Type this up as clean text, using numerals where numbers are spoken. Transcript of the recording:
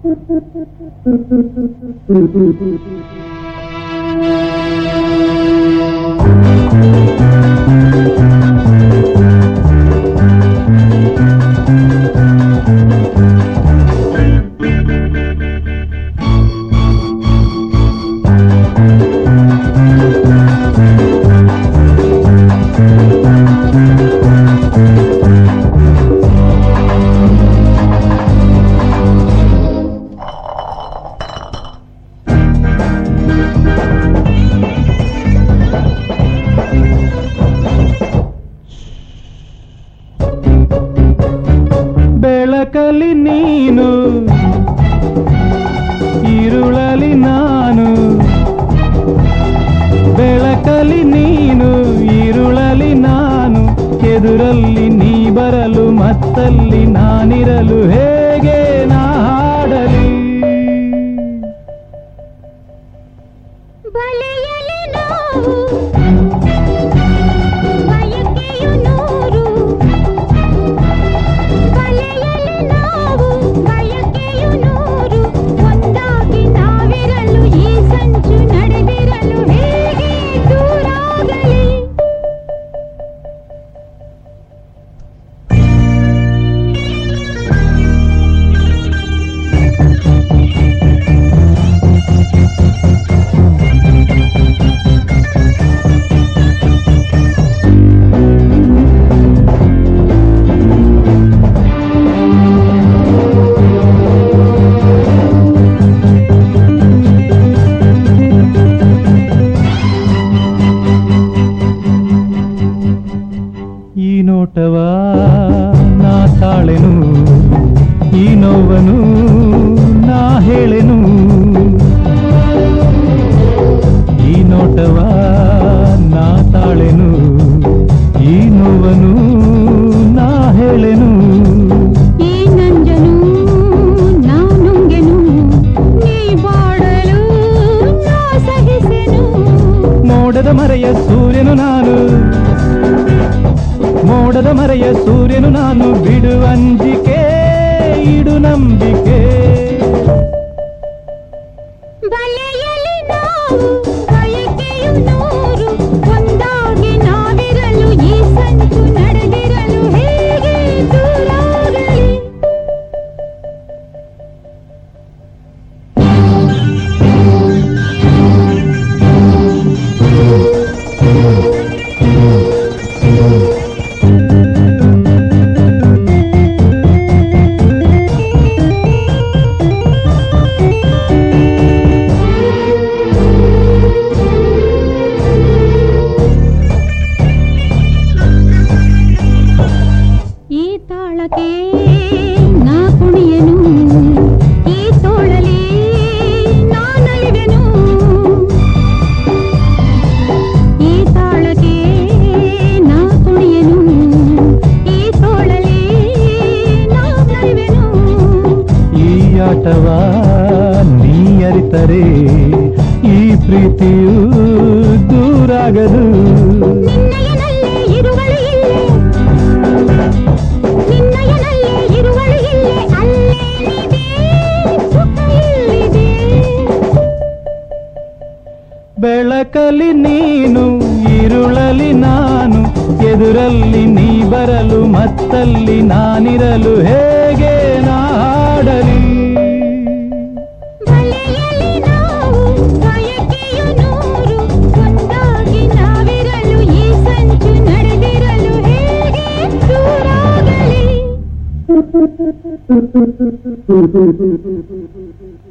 ಬೆಳಕಲಿ ನೀನು ಇರುಳಲಿ ನಾನು, ಬೆಳಕಲಿ ನೀನು ಇರುಳಲಿ ನಾನು, ಎದುರಲ್ಲಿ ನೀ ಬರಲು ಮತ್ತಲ್ಲಿ ನಾನಿರಲು ಹೇಗೆ ನಾ ಹಾಡಲಿ. ಬಲೆಯಲಿ ನಾವು ಬಯಕೆಯು ನೂರು, ಬಲೆಯಲಿ ನಾವು ಬಯಕೆಯು ನೂರು, ಒಂದಾಗಿ ನಾವಿರಲು ಈ ಸಂಚು ನಡೆದಿರಲು ಹೇಗೆ ದೂರಾಗಲಿ. ಈ ನೋಟವ ನಾ ತಾಳೆನು, ಈ ನೋವನು ನಾ ಹೇಳೆನು, ಈ ನೋಟವ ನಾ ತಾಳೆನು, ಈ ನೋವನು ನಾ ಹೇಳೆನು. ಈ ನಂಜನು ನಾನುಂಗೆನು, ನೀ ಬಾಡಲು ನಾ ಸಹಿಸೆನು. ಮೋಡದ ಮರೆಯ ಸೂರ್ಯನು ನಾನು, ಮೋಡದ ಮರೆಯ ಸೂರ್ಯನು ನಾನು, ಬಿಡುವಂಜಿಕೆ ಇಡು ನಂಬಿಕೆ. ಬಲೆಯಲಿ ನಾವು ಬಯಕೆಯು ನೂರು, ಒಂದಾಗಿ ನಾವಿರಲು ಈ ಸಂಚು ನಡೆದಿರಲು ಹೇಗೆ ದೂರಾಗಲಿ. ಈ ತಾಳಕ್ಕೆ ನಾ ಕುಣಿಯೆನು, ಈ ತೋಳಲಿ ನಾನಲಿವೆನು. ಈ ತಾಳಕ್ಕೆ ನಾ ಕುಣಿಯೆನು, ಈ ತೋಳಲಿ ನಾನಲಿವೆನು. ಈ ಆಟವ ನೀ ಅರಿತರೆ ಈ ಪ್ರೀತಿಯು ದೂರಾಗದು. ನಿನ್ನಯನಲ್ಲೇ ಇರುವಳು ಇಲ್ಲೇ, ನಿನ್ನಯನಲ್ಲೇ ಇರುವಳು ಇಲ್ಲೇ, ಅಲ್ಲೇನಿದೆ ಸುಖ ಇಲ್ಲಿದೆ. ಬೆಳಕಲಿ ನೀನು ಇರುಳಲಿ ನಾನು, ಎದುರಲ್ಲಿ ನೀ ಬರಲು ಮತ್ತಲ್ಲಿ ನಾನಿರಲು ಹೇಗೆ ನಾ ಹಾಡಲಿ. ಬಲೆಯಲಿ ನಾವು ಬಯಕೆಯು ನೂರು, ಒಂದಾಗಿ ನಾವಿರಲು ಈ ಸಂಚು ನಡೆದಿರಲು ಹೇಗೆ ದೂರಾಗಲಿ.